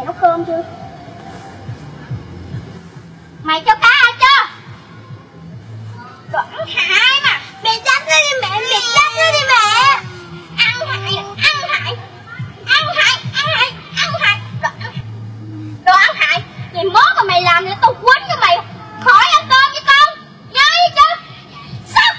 nấu cơm chưa? Mày cho cá ăn chưa? Đồ ăn hại mà. Mẹ tránh nó đi mẹ, mẹ tránh nó đi mẹ. Ăn hại, ăn hại. Ăn hại, ăn hại, ăn hại. Đồ ăn hại. Ngày mốt mà mày làm nữa tao quýnh cho mày khỏi ăn cơm với con. Nhớ gì chứ? Sao?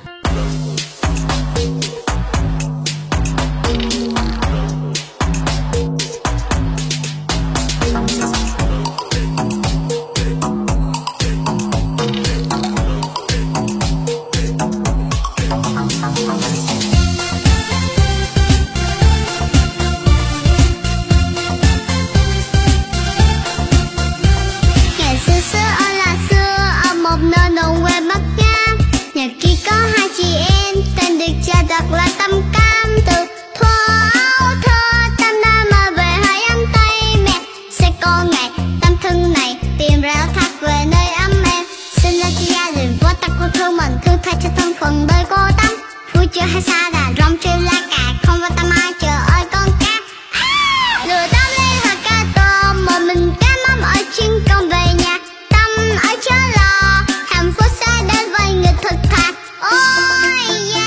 Đặt là Tâm Cam từ thuở ấu thơ, Tâm đã mơ về hơi ấm tay mẹ. Sẽ có ngày Tâm thân này tìm ra thác về nơi ấm êm. Xin lỗi cho gia đình vô tắc của thương mình, thương thay cho thân phận đời cô Tâm. Vui chưa hay xa đà rong trên lá cà, không vào Tâm ai chờ ơi con cá. Lừa Tâm lên hạt cá tôm, một mình cá mắm ở trên con về nhà. Tâm ở chợ lò, hạnh phúc sẽ đến với người thật thà. Ôi yeah.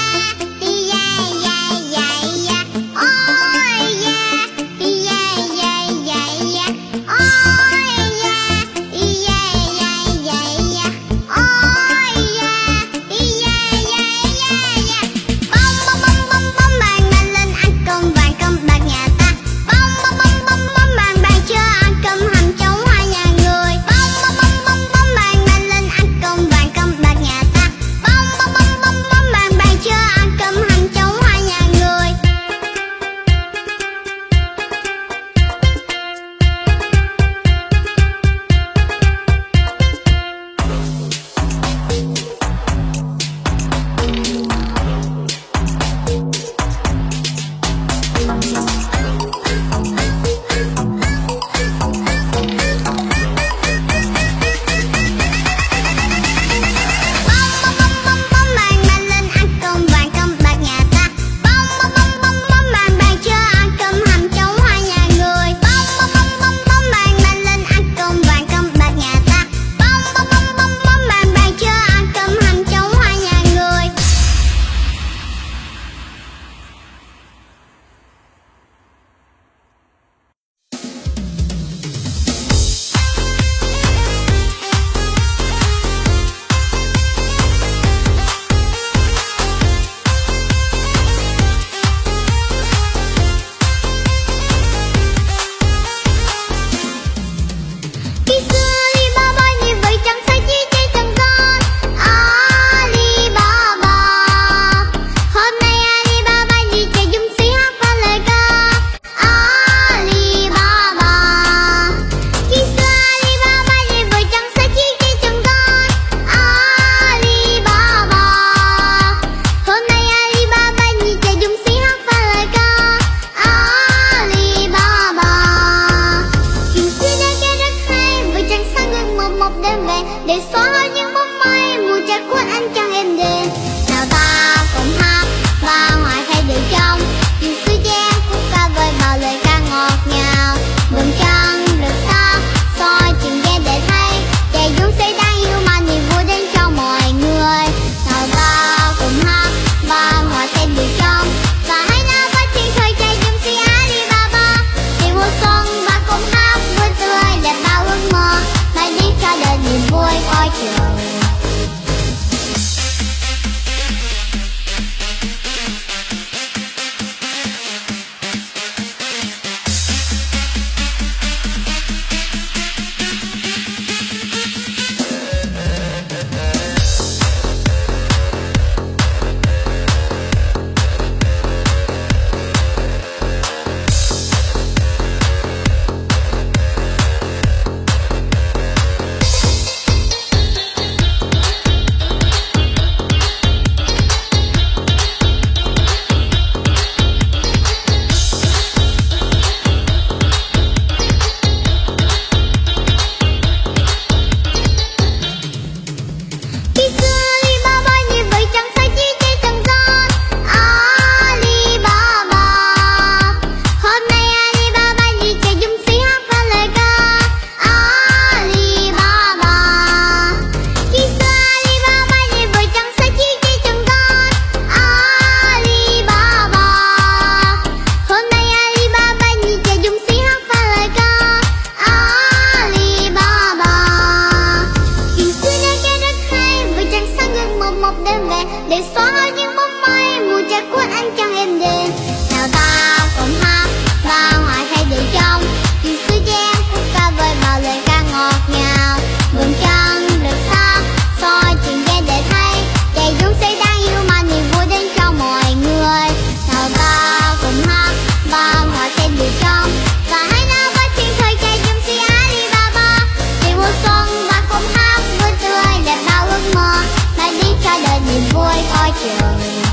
chiều.